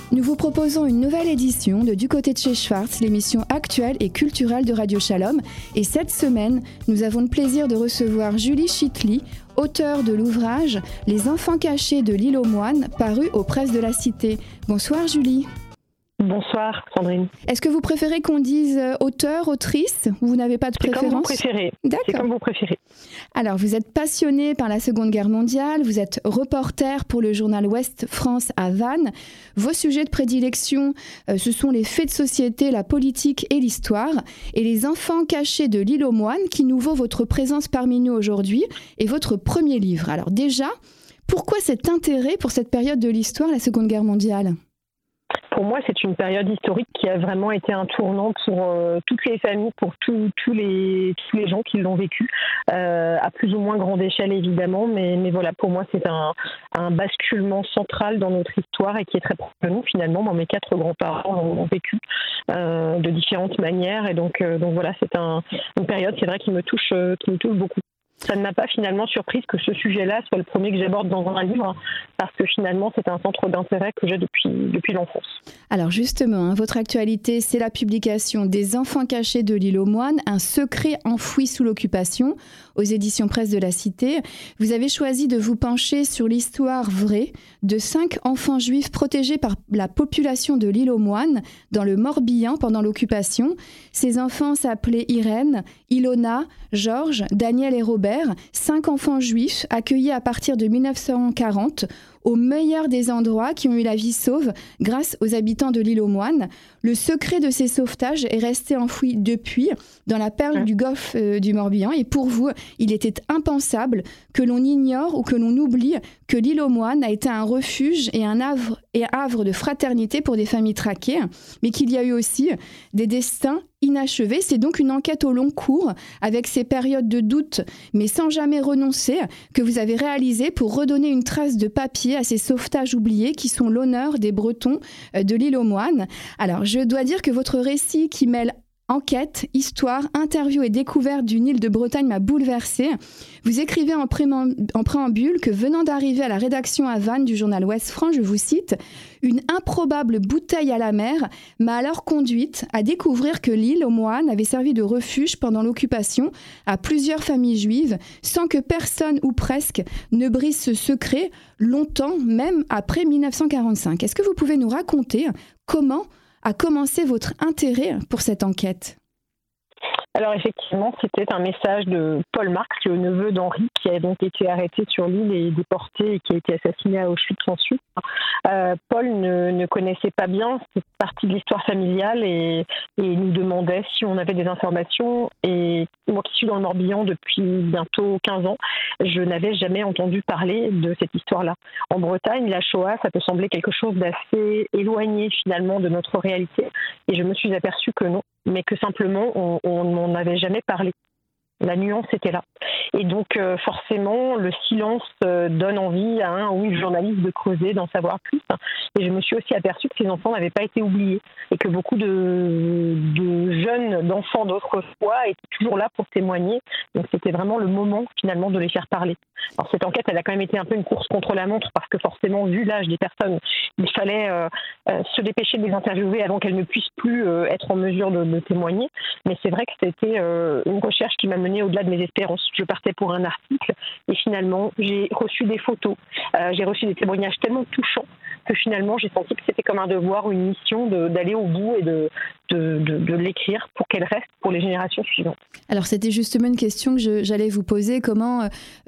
Nous vous proposons une nouvelle édition de Du côté de chez Schwartz, l'émission actuelle et culturelle de Radio Shalom. Et cette semaine, nous avons le plaisir de recevoir Julie Chitli, auteure de l'ouvrage « Les enfants cachés de l'île aux moines » paru aux Presses de la Cité. Bonsoir Julie. Bonsoir Sandrine. Est-ce que vous préférez qu'on dise auteur, autrice, ou vous n'avez pas de préférence ? C'est comme vous préférez. D'accord. C'est comme vous préférez. Alors, vous êtes passionnée par la Seconde Guerre mondiale, vous êtes reporter pour le journal Ouest France à Vannes. Vos sujets de prédilection, ce sont les faits de société, la politique et l'histoire. Et les enfants cachés de l'île aux moines, qui nous vaut votre présence parmi nous aujourd'hui, est votre premier livre. Alors déjà, pourquoi cet intérêt pour cette période de l'histoire, la Seconde Guerre mondiale ? Pour moi, c'est une période historique qui a vraiment été un tournant pour toutes les familles, pour tous les gens qui l'ont vécu, à plus ou moins grande échelle évidemment, mais voilà, pour moi c'est un basculement central dans notre histoire et qui est très proche de nous finalement. Mes 4 grands-parents l'ont vécu de différentes manières et donc voilà, c'est une période, c'est vrai, qui me touche beaucoup. Ça ne m'a pas finalement surprise que ce sujet-là soit le premier que j'aborde dans un livre, parce que finalement c'est un centre d'intérêt que j'ai depuis l'enfance. Alors justement, votre actualité, c'est la publication des Enfants cachés de l'île aux moines, un secret enfoui sous l'occupation, aux éditions Presse de la Cité. Vous avez choisi de vous pencher sur l'histoire vraie de 5 enfants juifs protégés par la population de l'île aux moines dans le Morbihan pendant l'occupation. Ces enfants s'appelaient Irène, Ilona, Georges, Daniel et Robert, 5 enfants juifs accueillis à partir de 1940 au meilleur des endroits, qui ont eu la vie sauve grâce aux habitants de l'île aux moines. Le secret de ces sauvetages est resté enfoui depuis dans la perle du golfe du Morbihan. Et pour vous, il était impensable que l'on ignore ou que l'on oublie que l'île aux moines a été un refuge et un havre de fraternité pour des familles traquées, mais qu'il y a eu aussi des destins inachevés. C'est donc une enquête au long cours, avec ces périodes de doute, mais sans jamais renoncer, que vous avez réalisée pour redonner une trace de papier à ces sauvetages oubliés qui sont l'honneur des Bretons de l'île aux moines. Alors, je dois dire que votre récit qui mêle enquête, histoire, interview et découverte d'une île de Bretagne m'a bouleversée. Vous écrivez en préambule que venant d'arriver à la rédaction à Vannes du journal Ouest France, je vous cite, « Une improbable bouteille à la mer m'a alors conduite à découvrir que l'île aux moines avait servi de refuge pendant l'occupation à plusieurs familles juives, sans que personne ou presque ne brise ce secret, longtemps, même après 1945. » Est-ce que vous pouvez nous raconter comment a commencé votre intérêt pour cette enquête ? Alors effectivement, c'était un message de Paul Marx, le neveu d'Henri, qui a donc été arrêté sur l'île et déporté et qui a été assassiné à Auschwitz ensuite. Paul ne connaissait pas bien cette partie de l'histoire familiale et nous demandait si on avait des informations. Et moi qui suis dans le Morbihan depuis bientôt 15 ans, je n'avais jamais entendu parler de cette histoire-là. En Bretagne, la Shoah, ça peut sembler quelque chose d'assez éloigné finalement de notre réalité. Et je me suis aperçue que non, mais que simplement on n'en avait jamais parlé. La nuance était là. Et donc forcément, le silence donne envie à un ou une journaliste de creuser, d'en savoir plus. Et je me suis aussi aperçue que ces enfants n'avaient pas été oubliés et que beaucoup de jeunes, d'enfants d'autrefois étaient toujours là pour témoigner. Donc c'était vraiment le moment finalement de les faire parler. Alors cette enquête, elle a quand même été un peu une course contre la montre parce que forcément, vu l'âge des personnes, il fallait se dépêcher de les interviewer avant qu'elles ne puissent plus être en mesure de témoigner. Mais c'est vrai que c'était une recherche qui m'a menée au-delà de mes espérances. Je partais pour un article et finalement, j'ai reçu des photos, j'ai reçu des témoignages tellement touchants que finalement, j'ai senti que c'était comme un devoir ou une mission d'aller au bout et de l'écrire pour qu'elle reste pour les générations suivantes. Alors, c'était justement une question que j'allais vous poser. Comment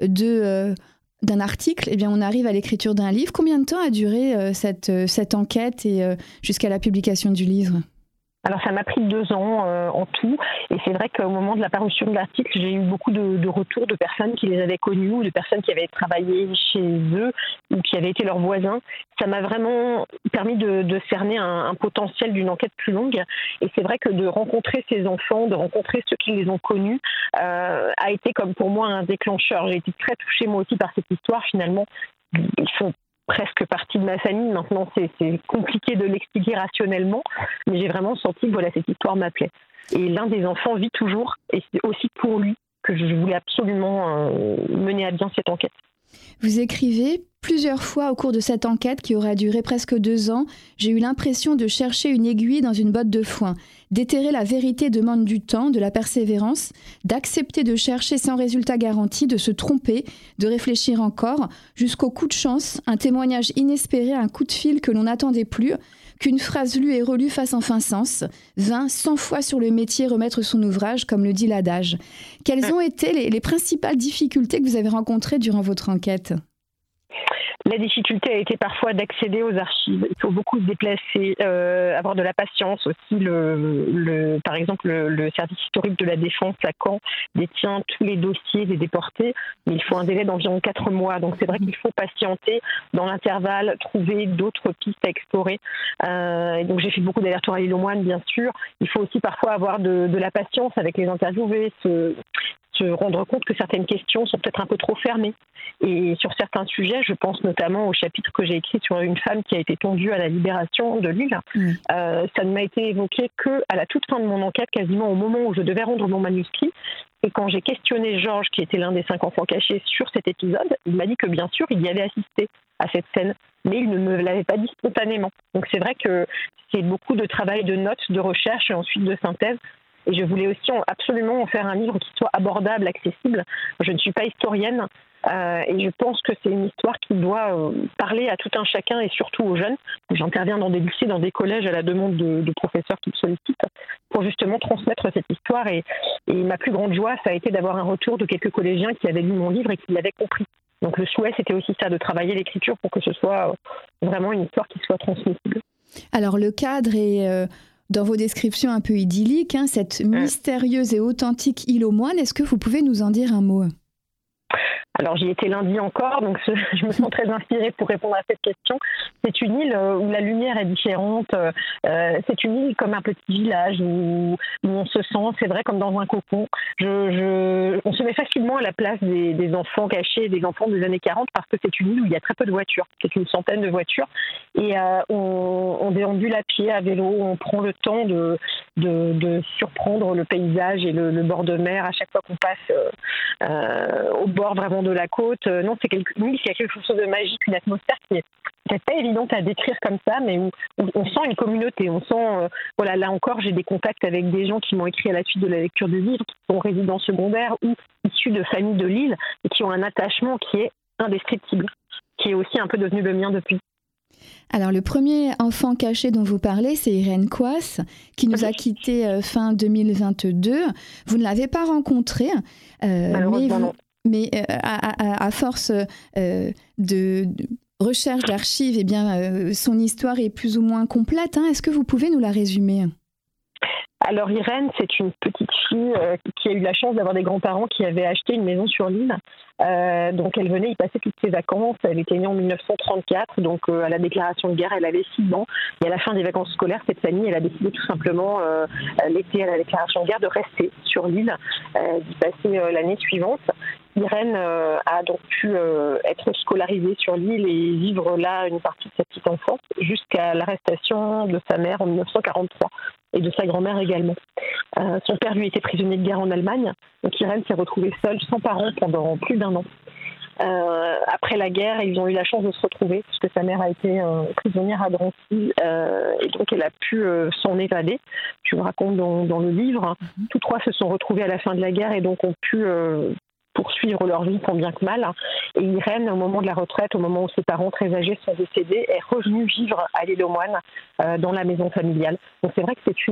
d'un article, eh bien, on arrive à l'écriture d'un livre. Combien de temps a duré cette enquête et jusqu'à la publication du livre ? Alors ça m'a pris 2 ans en tout, et c'est vrai qu'au moment de la parution de l'article, j'ai eu beaucoup de retours de personnes qui les avaient connus ou de personnes qui avaient travaillé chez eux ou qui avaient été leurs voisins. Ça m'a vraiment permis de cerner un potentiel d'une enquête plus longue, et c'est vrai que de rencontrer ces enfants, de rencontrer ceux qui les ont connus, a été comme pour moi un déclencheur. J'ai été très touchée moi aussi par cette histoire finalement. Ils font presque partie de ma famille. Maintenant, c'est compliqué de l'expliquer rationnellement, mais j'ai vraiment senti que voilà, cette histoire m'appelait. Et l'un des enfants vit toujours, et c'est aussi pour lui que je voulais absolument mener à bien cette enquête. Vous écrivez Plusieurs fois au cours de cette enquête qui aura duré presque 2 ans, j'ai eu l'impression de chercher une aiguille dans une botte de foin. Déterrer la vérité demande du temps, de la persévérance, d'accepter de chercher sans résultat garanti, de se tromper, de réfléchir encore, jusqu'au coup de chance, un témoignage inespéré, un coup de fil que l'on n'attendait plus, qu'une phrase lue et relue fasse enfin sens, 20, 100 fois sur le métier remettre son ouvrage, comme le dit l'adage. Quelles ont été les principales difficultés que vous avez rencontrées durant votre enquête ? La difficulté a été parfois d'accéder aux archives. Il faut beaucoup se déplacer, avoir de la patience aussi. Par exemple, le service historique de la Défense à Caen détient tous les dossiers des déportés, mais il faut un délai d'environ 4 mois. Donc c'est vrai qu'il faut patienter dans l'intervalle, trouver d'autres pistes à explorer. Et donc j'ai fait beaucoup d'allers-retours à l'île aux Moines, bien sûr. Il faut aussi parfois avoir de la patience avec les interviewés, se rendre compte que certaines questions sont peut-être un peu trop fermées. Et sur certains sujets, je pense notamment au chapitre que j'ai écrit sur une femme qui a été tondue à la libération de Lille. Ça ne m'a été évoqué qu'à la toute fin de mon enquête, quasiment au moment où je devais rendre mon manuscrit. Et quand j'ai questionné Georges, qui était l'un des 5 enfants cachés, sur cet épisode, il m'a dit que bien sûr, il y avait assisté à cette scène, mais il ne me l'avait pas dit spontanément. Donc c'est vrai que c'est beaucoup de travail de notes, de recherche et ensuite de synthèse. Et je voulais aussi absolument en faire un livre qui soit abordable, accessible. Je ne suis pas historienne et je pense que c'est une histoire qui doit parler à tout un chacun et surtout aux jeunes. J'interviens dans des lycées, dans des collèges à la demande de professeurs qui me sollicitent pour justement transmettre cette histoire. Et ma plus grande joie, ça a été d'avoir un retour de quelques collégiens qui avaient lu mon livre et qui l'avaient compris. Donc le souhait, c'était aussi ça, de travailler l'écriture pour que ce soit vraiment une histoire qui soit transmissible. Alors le cadre est... dans vos descriptions un peu idylliques, cette mystérieuse et authentique île aux Moines, est-ce que vous pouvez nous en dire un mot ? Alors j'y étais lundi encore, donc je me sens très inspirée pour répondre à cette question. C'est une île où la lumière est différente. C'est une île comme un petit village où on se sent, c'est vrai, comme dans un cocon. On se met facilement à la place des enfants cachés, des enfants des années 40, parce que c'est une île où il y a très peu de voitures. C'est une centaine de voitures. Et on déambule à pied, à vélo, on prend le temps de surprendre le paysage et le bord de mer à chaque fois qu'on passe au bord vraiment de la côte. Non, c'est une île qui a quelque chose de magique, une atmosphère qui est peut-être pas évidente à décrire comme ça, mais où on sent une communauté. On sent, voilà, là encore, j'ai des contacts avec des gens qui m'ont écrit à la suite de la lecture du livre, qui sont résidents secondaires ou issus de familles de l'île et qui ont un attachement qui est indescriptible, qui est aussi un peu devenu le mien depuis. Alors, le premier enfant caché dont vous parlez, c'est Irène Coas, qui nous a quittés fin 2022. Vous ne l'avez pas rencontrée, mais à force de recherche d'archives, eh bien, son histoire est plus ou moins complète. Est-ce que vous pouvez nous la résumer ? Alors Irène, c'est une petite fille qui a eu la chance d'avoir des grands-parents qui avaient acheté une maison sur l'île. Donc elle venait y passer toutes ses vacances. Elle était née en 1934, donc à la déclaration de guerre, elle avait 6 ans. Et à la fin des vacances scolaires, cette famille, elle a décidé tout simplement, l'été à la déclaration de guerre, de rester sur l'île, d'y passer l'année suivante. Irène a donc pu être scolarisée sur l'île et vivre là une partie de sa petite enfance jusqu'à l'arrestation de sa mère en 1943 et de sa grand-mère également. Son père, lui, était prisonnier de guerre en Allemagne, donc Irène s'est retrouvée seule, sans parents, pendant plus d'1 an. Après la guerre, ils ont eu la chance de se retrouver puisque sa mère a été prisonnière à Drancy et donc elle a pu s'en évader. Je le raconte dans le livre. Tous 3 se sont retrouvés à la fin de la guerre et donc ont pu poursuivre leur vie tant bien que mal. Et Irène, au moment de la retraite, au moment où ses parents très âgés sont décédés, est revenue vivre à l'île aux Moines dans la maison familiale. Donc c'est vrai que c'est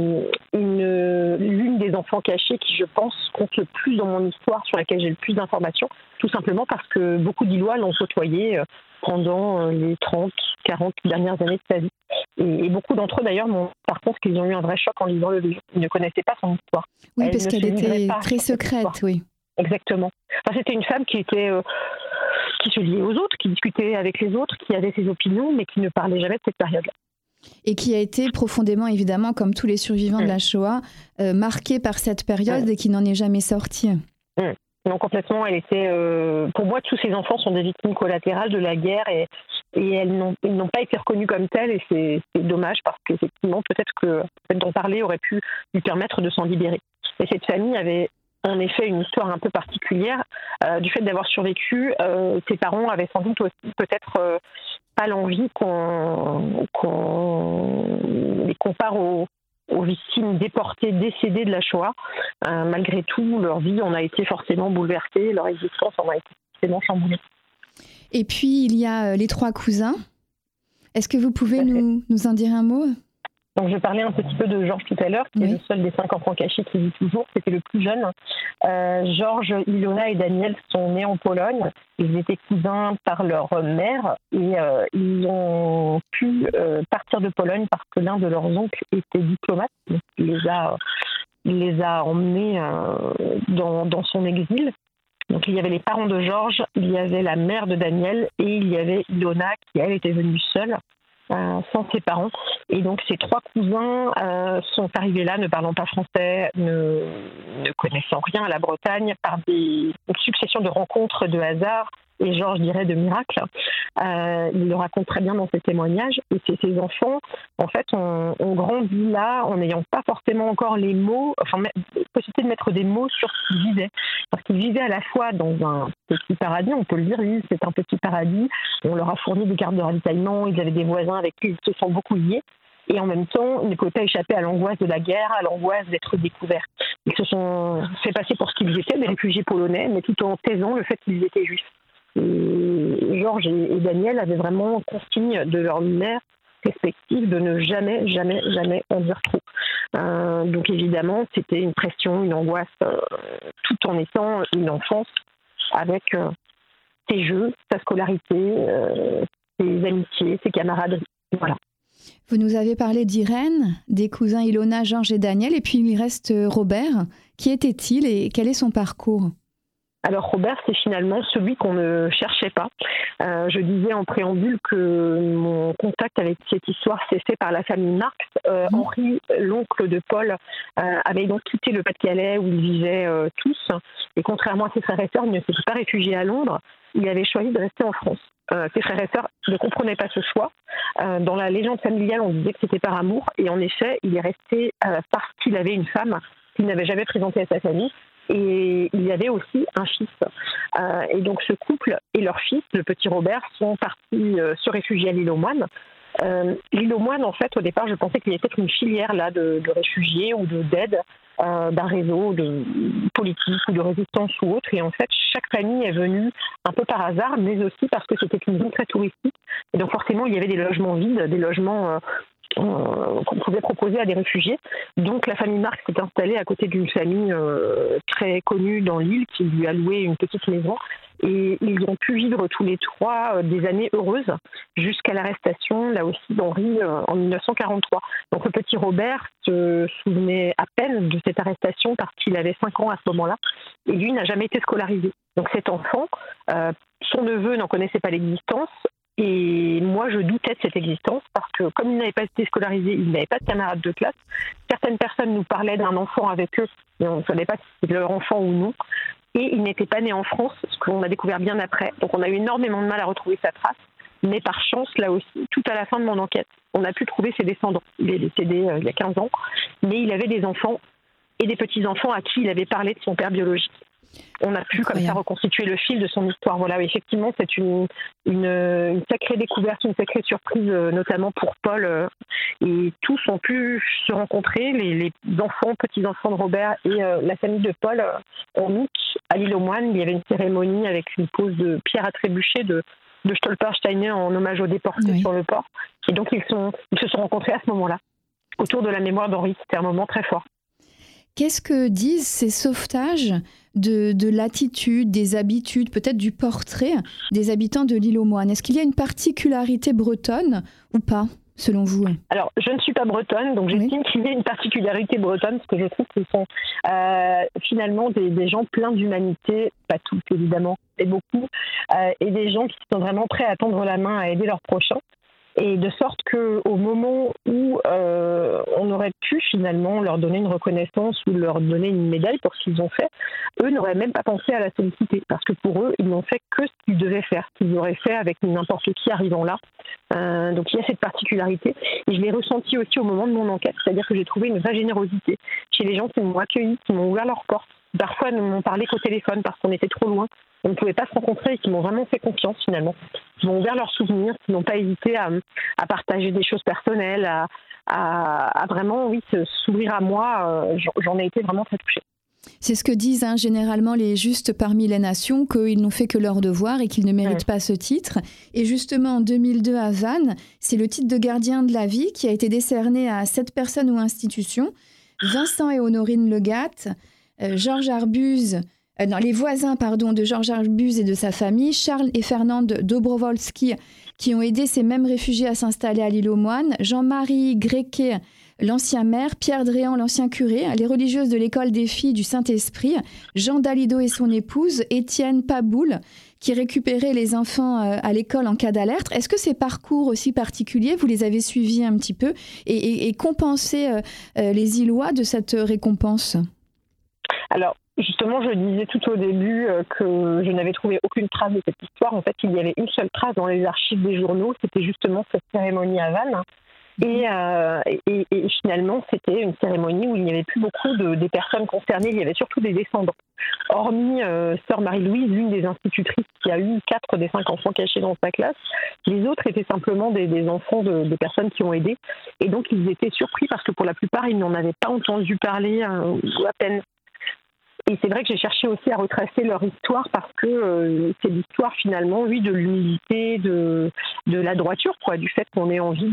l'une des enfants cachés qui, je pense, compte le plus dans mon histoire, sur laquelle j'ai le plus d'informations, tout simplement parce que beaucoup d'Îlois l'ont côtoyée pendant les 30, 40 dernières années de sa vie. Et beaucoup d'entre eux, d'ailleurs, m'ont par contre qu'ils ont eu un vrai choc en lisant le livre. Ils ne connaissaient pas son histoire. Oui, parce qu'elle était très secrète, oui. Exactement. Enfin, c'était une femme qui se liait aux autres, qui discutait avec les autres, qui avait ses opinions, mais qui ne parlait jamais de cette période-là. Et qui a été profondément, évidemment, comme tous les survivants de la Shoah, marquée par cette période et qui n'en est jamais sortie. Non, complètement. Elle était, pour moi, tous ces enfants sont des victimes collatérales de la guerre et ils n'ont pas été reconnus comme tels et c'est dommage parce qu'effectivement, peut-être que d'en parler aurait pu lui permettre de s'en libérer. Et cette famille avait en effet une histoire un peu particulière. Du fait d'avoir survécu, ses parents avaient sans doute aussi peut-être pas l'envie qu'on les compare aux victimes déportées, décédées de la Shoah. Malgré tout, leur vie en a été forcément bouleversée, leur existence en a été forcément chamboulée. Et puis, il y a les 3 cousins. Est-ce que vous pouvez nous en dire un mot ? Donc, je parlais un petit peu de Georges tout à l'heure, qui est le seul des 5 enfants cachés qui vit toujours. C'était le plus jeune. Georges, Ilona et Daniel sont nés en Pologne. Ils étaient cousins par leur mère et ils ont pu partir de Pologne parce que l'un de leurs oncles était diplomate. Donc, il les a emmenés dans son exil. Donc, il y avait les parents de Georges, il y avait la mère de Daniel et il y avait Ilona qui, elle, était venue seule. Sans ses parents. Et donc ces 3 cousins sont arrivés là ne parlant pas français, ne connaissant rien à la Bretagne, par une succession de rencontres de hasard, et Georges dirait de miracles. Il le raconte très bien dans ses témoignages. Et ces enfants, en fait, ont grandi là en n'ayant pas forcément encore les mots, possibilité de mettre des mots sur ce qu'ils vivaient. Parce qu'ils vivaient à la fois dans un petit paradis, on peut le dire, oui, c'est un petit paradis. On leur a fourni des cartes de ravitaillement, ils avaient des voisins avec qui ils se sont beaucoup liés. Et en même temps, ils ne pouvaient pas échapper à l'angoisse de la guerre, à l'angoisse d'être découverts. Ils se sont fait passer pour ce qu'ils étaient, des réfugiés polonais, mais tout en taisant le fait qu'ils étaient juifs. Et Georges et Daniel avaient vraiment consigne de leur mère respective de ne jamais, jamais, jamais en dire trop. Donc évidemment, c'était une pression, une angoisse, tout en étant une enfance avec ses jeux, sa scolarité, ses amitiés, ses camaraderies. Voilà. Vous nous avez parlé d'Irène, des cousins Ilona, Georges et Daniel, et puis il reste Robert. Qui était-il et quel est son parcours ? Alors Robert, c'est finalement celui qu'on ne cherchait pas. Je disais en préambule que mon contact avec cette histoire s'est fait par la famille Marx. Henri, l'oncle de Paul, avait donc quitté le Pas-de-Calais où ils vivaient tous. Et contrairement à ses frères et sœurs, il ne s'était pas réfugié à Londres. Il avait choisi de rester en France. Ses frères et sœurs ne comprenaient pas ce choix. Dans la légende familiale, on disait que c'était par amour. Et en effet, il est resté parce qu'il avait une femme qu'il n'avait jamais présentée à sa famille. Et il y avait aussi un fils. Et donc ce couple et leur fils, le petit Robert, sont partis se réfugier à l'île aux Moines. L'île aux Moines, en fait, au départ, je pensais qu'il y avait peut-être une filière là de réfugiés ou d'aide d'un réseau de politique ou de résistance ou autre. Et en fait, chaque famille est venue un peu par hasard, mais aussi parce que c'était une ville très touristique. Et donc forcément, il y avait des logements vides, des logements qu'on pouvait proposer à des réfugiés. Donc la famille Marx s'est installée à côté d'une famille très connue dans l'île qui lui a loué une petite maison. Et ils ont pu vivre tous les 3 des années heureuses jusqu'à l'arrestation, là aussi, d'Henri en 1943. Donc le petit Robert se souvenait à peine de cette arrestation parce qu'il avait 5 ans à ce moment-là. Et lui n'a jamais été scolarisé. Donc cet enfant, son neveu n'en connaissait pas l'existence. Et moi, je doutais de cette existence parce que comme il n'avait pas été scolarisé, il n'avait pas de camarades de classe. Certaines personnes nous parlaient d'un enfant avec eux, mais on ne savait pas si c'était leur enfant ou non. Et il n'était pas né en France, ce qu'on a découvert bien après. Donc on a eu énormément de mal à retrouver sa trace. Mais par chance, là aussi, tout à la fin de mon enquête, on a pu trouver ses descendants. Il est décédé il y a 15 ans, mais il avait des enfants et des petits-enfants à qui il avait parlé de son père biologique. On a pu comme ça reconstituer le fil de son histoire. Voilà, effectivement, c'est une sacrée découverte, une sacrée surprise, notamment pour Paul. Et tous ont pu se rencontrer, les enfants, petits-enfants de Robert et la famille de Paul, en août, à l'île aux Moines. Il y avait une cérémonie avec une pose de pierre à trébucher de Stolpersteiner en hommage aux déportés sur le port. Et donc, ils se sont rencontrés à ce moment-là, autour de la mémoire d'Henri. C'était un moment très fort. Qu'est-ce que disent ces sauvetages de l'attitude, des habitudes, peut-être du portrait des habitants de l'île aux Moines ? Est-ce qu'il y a une particularité bretonne ou pas, selon vous ? Alors, je ne suis pas bretonne, donc j'estime qu'il y a une particularité bretonne, parce que je trouve que ce sont finalement des gens pleins d'humanité, pas tous évidemment, mais beaucoup, et des gens qui sont vraiment prêts à tendre la main à aider leurs prochains. Et de sorte qu'au moment où on aurait pu finalement leur donner une reconnaissance ou leur donner une médaille pour ce qu'ils ont fait, eux n'auraient même pas pensé à la solliciter. Parce que pour eux, ils n'ont fait que ce qu'ils devaient faire, ce qu'ils auraient fait avec n'importe qui arrivant là. Donc il y a cette particularité. Et je l'ai ressenti aussi au moment de mon enquête. C'est-à-dire que j'ai trouvé une vraie générosité chez les gens qui m'ont accueilli, qui m'ont ouvert leurs portes, parfois ne m'ont parlé qu'au téléphone parce qu'on était trop loin, on ne pouvait pas se rencontrer et qui m'ont vraiment fait confiance finalement, qui m'ont ouvert leurs souvenirs, qui n'ont pas hésité à partager des choses personnelles, à vraiment s'ouvrir à moi. J'en ai été vraiment très touchée. C'est ce que disent généralement les justes parmi les nations, qu'ils n'ont fait que leur devoir et qu'ils ne méritent pas ce titre. Et justement, en 2002 à Vannes, c'est le titre de gardien de la vie qui a été décerné à 7 personnes ou institutions. Vincent et Honorine Legatte, Georges Arbuse, les voisins de Georges Arbuse et de sa famille, Charles et Fernande Dobrowolski, qui ont aidé ces mêmes réfugiés à s'installer à l'île aux Moines, Jean-Marie Gréquet, l'ancien maire, Pierre Dréan, l'ancien curé, les religieuses de l'école des filles du Saint-Esprit, Jean Dalido et son épouse, Étienne Paboul, qui récupérait les enfants à l'école en cas d'alerte. Est-ce que ces parcours aussi particuliers, vous les avez suivis un petit peu et compensé les Îlois de cette récompense ? Alors, justement, je disais tout au début que je n'avais trouvé aucune trace de cette histoire. En fait, il y avait une seule trace dans les archives des journaux, c'était justement cette cérémonie à Vannes. Et finalement, c'était une cérémonie où il n'y avait plus beaucoup des personnes concernées, il y avait surtout des descendants. Hormis sœur Marie-Louise, l'une des institutrices qui a eu 4 des 5 enfants cachés dans sa classe, les autres étaient simplement des enfants de personnes qui ont aidé. Et donc, ils étaient surpris parce que pour la plupart, ils n'en avaient pas entendu parler ou à peine. Et c'est vrai que j'ai cherché aussi à retracer leur histoire parce que c'est l'histoire finalement, de l'humilité, de la droiture, du fait qu'on ait envie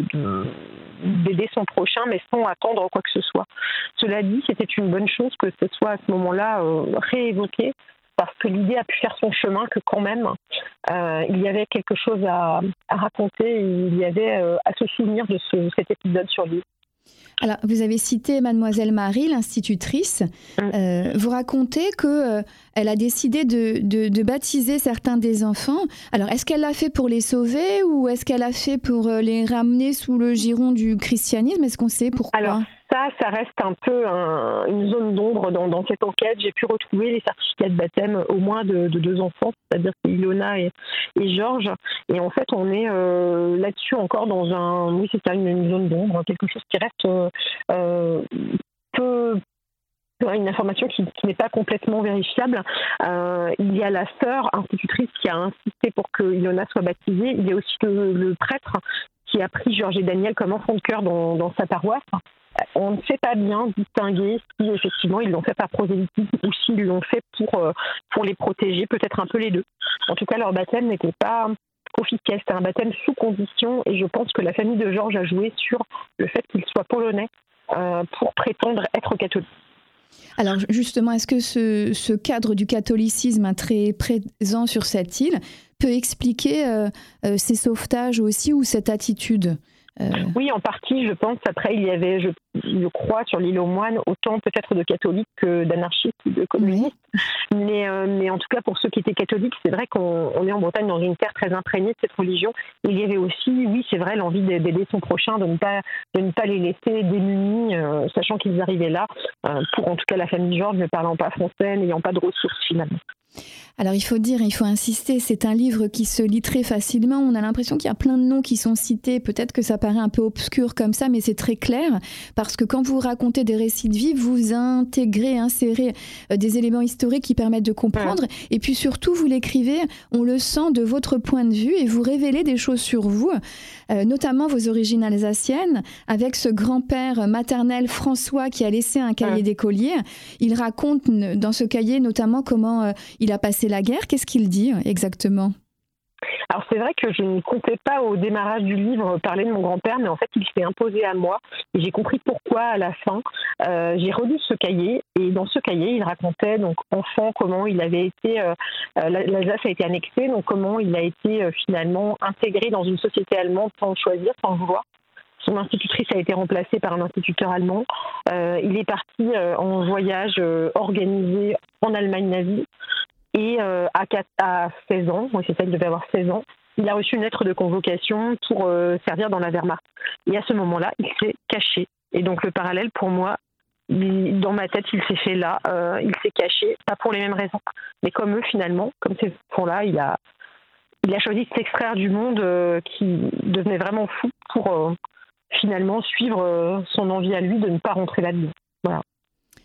d'aider son prochain mais sans attendre quoi que ce soit. Cela dit, c'était une bonne chose que ce soit à ce moment-là réévoqué parce que l'idée a pu faire son chemin, que quand même il y avait quelque chose à raconter et il y avait à se souvenir de cet épisode sur l'île. Alors, vous avez cité Mademoiselle Marie, l'institutrice. Vous racontez qu'elle a décidé de baptiser certains des enfants. Alors, est-ce qu'elle l'a fait pour les sauver ou est-ce qu'elle l'a fait pour les ramener sous le giron du christianisme ? Est-ce qu'on sait pourquoi ? Alors, ça reste un peu une zone d'ombre dans cette enquête. J'ai pu retrouver les certificats de baptême au moins de 2 enfants, c'est-à-dire Ilona et Georges. Et en fait, on est là-dessus encore dans une zone d'ombre, quelque chose qui reste une information qui n'est pas complètement vérifiable. Il y a la sœur institutrice qui a insisté pour que Ilona soit baptisée. Il y a aussi le prêtre qui a pris Georges et Daniel comme enfants de cœur dans sa paroisse. On ne sait pas bien distinguer si effectivement ils l'ont fait par prosélytisme ou s'ils l'ont fait pour les protéger, peut-être un peu les deux. En tout cas, leur baptême n'était pas officiel, c'était un baptême sous condition et je pense que la famille de Georges a joué sur le fait qu'il soit polonais pour prétendre être catholique. Alors justement, est-ce que ce cadre du catholicisme très présent sur cette île peut expliquer ces sauvetages aussi ou cette attitude ? Oui, en partie, je pense. Après, il y avait, je crois, sur l'île aux Moines, autant peut-être de catholiques que d'anarchistes ou de communistes. Oui. Mais en tout cas, pour ceux qui étaient catholiques, c'est vrai qu'on est en Bretagne dans une terre très imprégnée de cette religion. Il y avait aussi, oui, c'est vrai, l'envie d'aider son prochain, de ne pas les laisser démunis, sachant qu'ils arrivaient là, pour en tout cas la famille Georges, ne parlant pas français, n'ayant pas de ressources finalement. Alors il faut insister, c'est un livre qui se lit très facilement, on a l'impression qu'il y a plein de noms qui sont cités, peut-être que ça paraît un peu obscur comme ça, mais c'est très clair, parce que quand vous racontez des récits de vie, vous insérez des éléments historiques qui permettent de comprendre, et puis surtout vous l'écrivez, on le sent de votre point de vue, et vous révélez des choses sur vous, notamment vos origines alsaciennes, avec ce grand-père maternel François qui a laissé un cahier d'écolier. Il raconte dans ce cahier notamment comment il a passé la guerre. Qu'est-ce qu'il dit exactement ? Alors c'est vrai que je ne comptais pas au démarrage du livre parler de mon grand-père, mais en fait il s'est imposé à moi et j'ai compris pourquoi à la fin. J'ai relu ce cahier et dans ce cahier il racontait donc enfant comment il avait été, l'Alsace a été annexée, donc comment il a été finalement intégré dans une société allemande sans choisir, sans vouloir. Son institutrice a été remplacée par un instituteur allemand. Il est parti en voyage organisé en Allemagne nazie. Et à 16 ans, c'est ça, il devait avoir 16 ans, il a reçu une lettre de convocation pour servir dans la Wehrmacht. Et à ce moment-là, il s'est caché. Et donc le parallèle, pour moi, dans ma tête, il s'est fait là. Il s'est caché, pas pour les mêmes raisons. Mais comme eux, finalement, comme ces enfants-là, il a choisi de s'extraire du monde qui devenait vraiment fou pour finalement suivre son envie à lui de ne pas rentrer là-dedans. Voilà.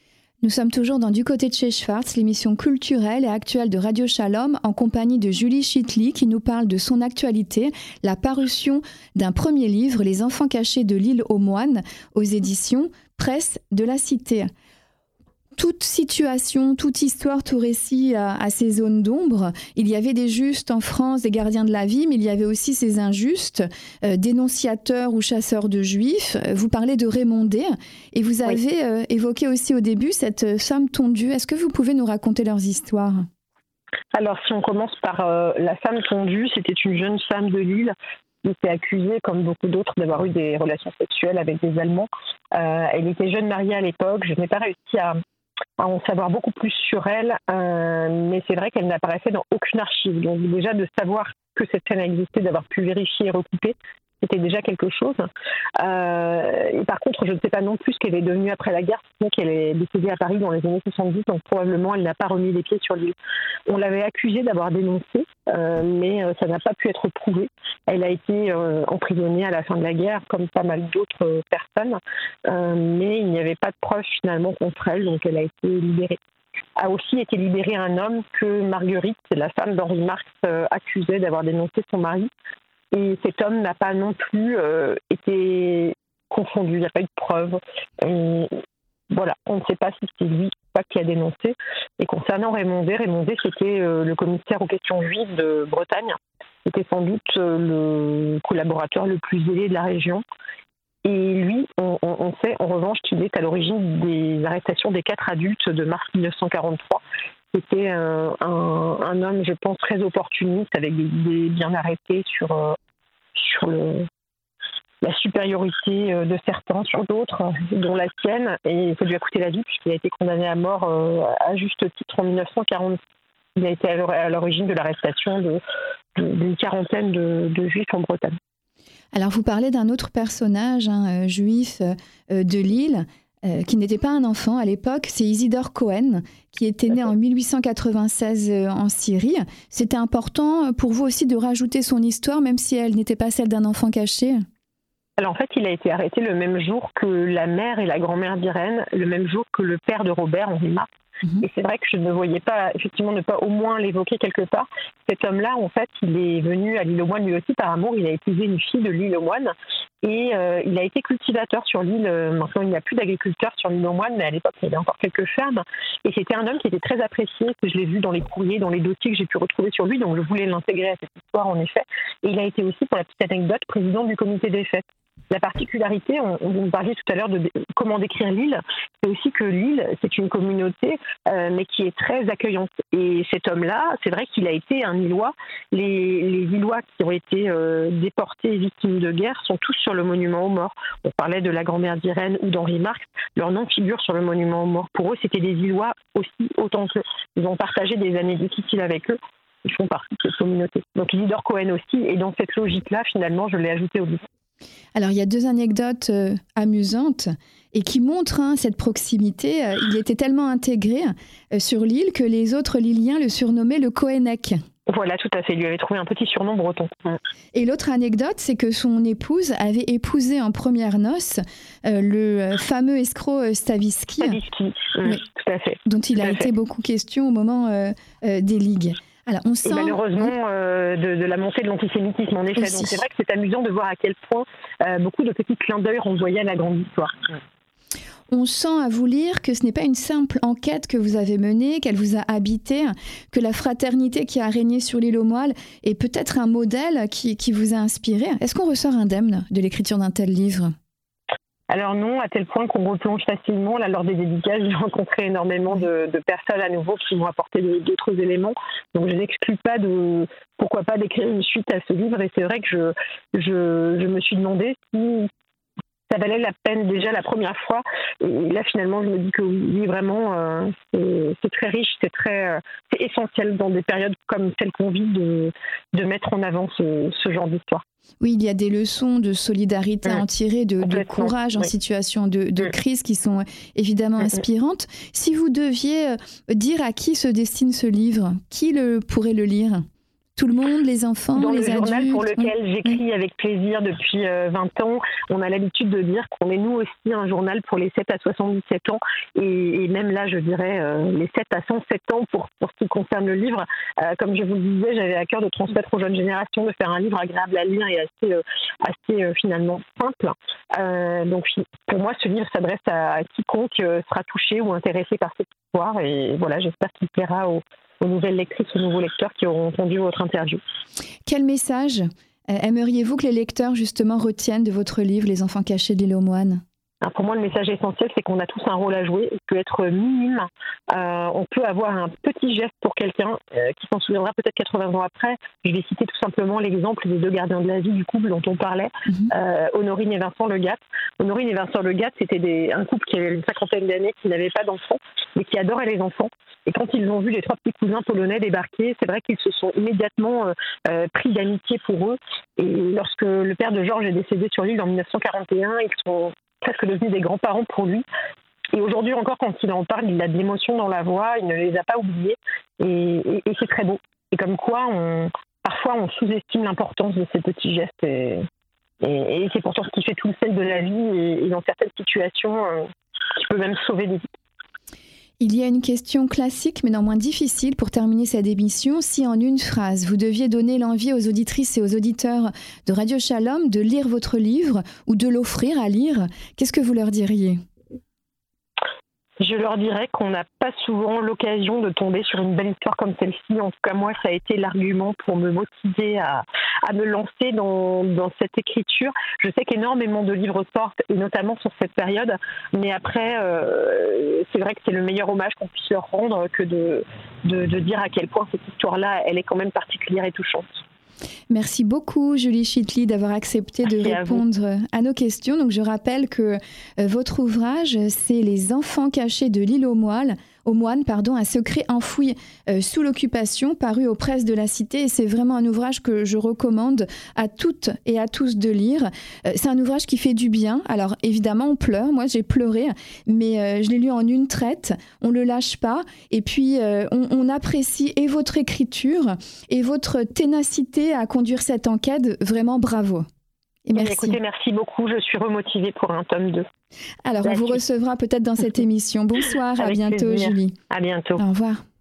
Nous sommes toujours dans Du côté de chez Schwartz, l'émission culturelle et actuelle de Radio Shalom, en compagnie de Julie Chitli qui nous parle de son actualité, la parution d'un premier livre, Les enfants cachés de l'île aux moines, aux éditions Presse de la Cité. Toute situation, toute histoire, tout récit a ses zones d'ombre. Il y avait des justes en France, des gardiens de la vie, mais il y avait aussi ces injustes, dénonciateurs ou chasseurs de juifs. Vous parlez de Raymondet et vous avez évoqué aussi au début cette femme tondue. Est-ce que vous pouvez nous raconter leurs histoires ? Alors, si on commence par la femme tondue, c'était une jeune femme de Lille qui était accusée, comme beaucoup d'autres, d'avoir eu des relations sexuelles avec des Allemands. Elle était jeune mariée à l'époque. Je n'ai pas réussi à en savoir beaucoup plus sur elle, mais c'est vrai qu'elle n'apparaissait dans aucune archive. Donc déjà, de savoir que cette scène existait, d'avoir pu vérifier et recouper, c'était déjà quelque chose. Et par contre, je ne sais pas non plus ce qu'elle est devenue après la guerre, sinon qu'elle est décédée à Paris dans les années 70, donc probablement elle n'a pas remis les pieds sur l'île. On l'avait accusée d'avoir dénoncé, mais ça n'a pas pu être prouvé. Elle a été emprisonnée à la fin de la guerre, comme pas mal d'autres personnes, mais il n'y avait pas de preuves finalement contre elle, donc elle a été libérée. A aussi été libéré un homme que Marguerite, la femme d'Henri Marx, accusait d'avoir dénoncé son mari. Et cet homme n'a pas non plus été confondu, il n'y a pas eu de preuve. Et voilà, on ne sait pas si c'est lui ou pas qui a dénoncé. Et concernant Raymondet, c'était le commissaire aux questions juives de Bretagne. C'était sans doute le collaborateur le plus zélé de la région. Et lui, on sait en revanche qu'il est à l'origine des arrestations des 4 adultes de mars 1943. C'était un homme, je pense, très opportuniste, avec des idées bien arrêtées sur la supériorité de certains sur d'autres, dont la sienne. Et ça lui a coûté la vie, puisqu'il a été condamné à mort à juste titre en 1946. Il a été à l'origine de l'arrestation d'une quarantaine de juifs en Bretagne. Alors, vous parlez d'un autre personnage, juif de Lille, qui n'était pas un enfant à l'époque, c'est Isidore Cohen, qui était né en 1896 en Syrie. C'était important pour vous aussi de rajouter son histoire, même si elle n'était pas celle d'un enfant caché ? Alors en fait, il a été arrêté le même jour que la mère et la grand-mère d'Irène, le même jour que le père de Robert, Henri Marx. Et c'est vrai que je ne voyais pas, effectivement, ne pas au moins l'évoquer quelque part. Cet homme-là, en fait, il est venu à l'île aux Moines lui aussi par amour. Il a épousé une fille de l'île aux Moines et il a été cultivateur sur l'île. Maintenant, il n'y a plus d'agriculteurs sur l'île aux Moines, mais à l'époque, il y avait encore quelques fermes. Et c'était un homme qui était très apprécié, que je l'ai vu dans les courriers, dans les dossiers que j'ai pu retrouver sur lui. Donc, je voulais l'intégrer à cette histoire, en effet. Et il a été aussi, pour la petite anecdote, président du comité des fêtes. La particularité, on parlait tout à l'heure de comment décrire l'île, c'est aussi que l'île, c'est une communauté, mais qui est très accueillante. Et cet homme-là, c'est vrai qu'il a été un Illois. Les Illois qui ont été déportés et victimes de guerre sont tous sur le monument aux morts. On parlait de la grand-mère d'Irène ou d'Henri Marx. Leur nom figure sur le monument aux morts. Pour eux, c'était des Illois aussi, autant qu'eux. Ils ont partagé des années difficiles avec eux. Ils font partie de cette communauté. Donc Isidore Cohen aussi. Et dans cette logique-là, finalement, je l'ai ajouté au livre. Alors, il y a 2 anecdotes amusantes et qui montrent cette proximité. Il était tellement intégré sur l'île que les autres Liliens le surnommaient le Cohenec. Voilà, tout à fait. Il lui avait trouvé un petit surnom breton. Et l'autre anecdote, c'est que son épouse avait épousé en premières noces le fameux escroc Stavisky. Oui, tout à fait. Dont il a été beaucoup question au moment des ligues. Alors, on sent... Et malheureusement, de la montée de l'antisémitisme, en effet. Aussi. Donc c'est vrai que c'est amusant de voir à quel point beaucoup de petits clins d'œil renvoyaient à la grande histoire. On sent à vous lire que ce n'est pas une simple enquête que vous avez menée, qu'elle vous a habité, que la fraternité qui a régné sur l'île aux Moines est peut-être un modèle qui vous a inspiré. Est-ce qu'on ressort indemne de l'écriture d'un tel livre ? Alors non, à tel point qu'on replonge facilement. Là, lors des dédicaces, j'ai rencontré énormément de personnes à nouveau qui m'ont apporté d'autres éléments. Donc je n'exclus pas pourquoi pas d'écrire une suite à ce livre. Et c'est vrai que je me suis demandé si ça valait la peine déjà la première fois. Et là, finalement, je me dis que oui, vraiment, c'est très riche, c'est essentiel dans des périodes comme celles qu'on vit de mettre en avant ce genre d'histoire. Oui, il y a des leçons de solidarité à en tirer, de courage en situation de crise qui sont évidemment inspirantes. Si vous deviez dire à qui se destine ce livre, qui pourrait le lire ? Tout le monde, les enfants, dans les le adultes. journal pour lequel Oui. j'écris avec plaisir depuis 20 ans, on a l'habitude de dire qu'on est nous aussi un journal pour les 7 à 77 ans et même là je dirais les 7 à 107 ans pour ce qui concerne le livre. Comme je vous le disais, j'avais à cœur de transmettre aux jeunes générations, de faire un livre agréable à lire et assez finalement simple. Donc pour moi ce livre s'adresse à quiconque sera touché ou intéressé par cette histoire et voilà, j'espère qu'il plaira aux nouvelles lectrices, aux nouveaux lecteurs qui auront entendu votre interview. Quel message aimeriez-vous que les lecteurs justement retiennent de votre livre Les enfants cachés de l'île aux moines ? Pour moi, le message essentiel, c'est qu'on a tous un rôle à jouer. Il peut être minime. On peut avoir un petit geste pour quelqu'un qui s'en souviendra peut-être 80 ans après. Je vais citer tout simplement l'exemple des 2 gardiens de la vie du couple dont on parlait, Honorine et Vincent Legat. Honorine et Vincent Legat, c'était un couple qui avait une 50aine d'années, qui n'avait pas d'enfants, mais qui adorait les enfants. Et quand ils ont vu les 3 petits cousins polonais débarquer, c'est vrai qu'ils se sont immédiatement pris d'amitié pour eux. Et lorsque le père de Georges est décédé sur l'île en 1941, ils sont presque devenus des grands-parents pour lui. Et aujourd'hui encore, quand il en parle, il a de l'émotion dans la voix, il ne les a pas oubliés. Et c'est très beau. Et comme quoi, parfois, on sous-estime l'importance de ces petits gestes. Et c'est pourtant ce qui fait tout le sel de la vie. Et dans certaines situations, qui peut même sauver des vies. Il y a une question classique, mais néanmoins difficile pour terminer cette émission. Si en une phrase, vous deviez donner l'envie aux auditrices et aux auditeurs de Radio Shalom de lire votre livre ou de l'offrir à lire, qu'est-ce que vous leur diriez ? Je leur dirais qu'on n'a pas souvent l'occasion de tomber sur une belle histoire comme celle-ci. En tout cas, moi, ça a été l'argument pour me motiver à me lancer dans cette écriture. Je sais qu'énormément de livres sortent, et notamment sur cette période. Mais après, c'est vrai que c'est le meilleur hommage qu'on puisse leur rendre que de dire à quel point cette histoire-là, elle est quand même particulière et touchante. Merci beaucoup Julie Chitli d'avoir accepté de répondre à nos questions. Donc je rappelle que votre ouvrage, c'est Les enfants cachés de l'île aux moines, un secret enfoui sous l'occupation, paru aux presses de la Cité. Et c'est vraiment un ouvrage que je recommande à toutes et à tous de lire. C'est un ouvrage qui fait du bien. Alors évidemment, on pleure. Moi, j'ai pleuré, mais je l'ai lu en une traite. On ne le lâche pas. Et puis, on apprécie et votre écriture et votre ténacité à conduire cette enquête. Vraiment, bravo. Et merci. Écoutez, merci beaucoup. Je suis remotivée pour un tome 2. Alors, on vous recevra peut-être dans cette émission. Bonsoir, à bientôt, plaisir. Julie. À bientôt. Au revoir.